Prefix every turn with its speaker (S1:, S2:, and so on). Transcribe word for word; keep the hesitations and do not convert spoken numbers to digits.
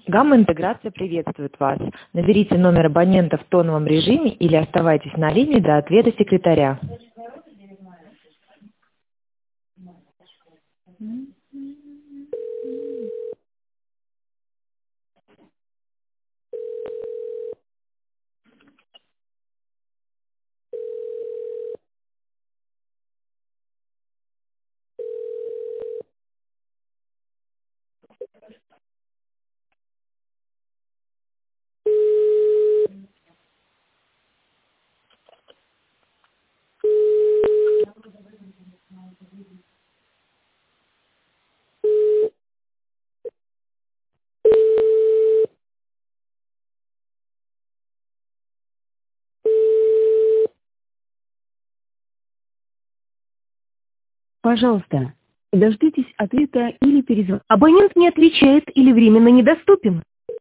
S1: Гамма Интеграция приветствует вас. Наберите номер абонента в тоновом режиме или оставайтесь на линии до ответа секретаря.
S2: Пожалуйста, дождитесь ответа или перезвоните. Абонент не отвечает или временно недоступен.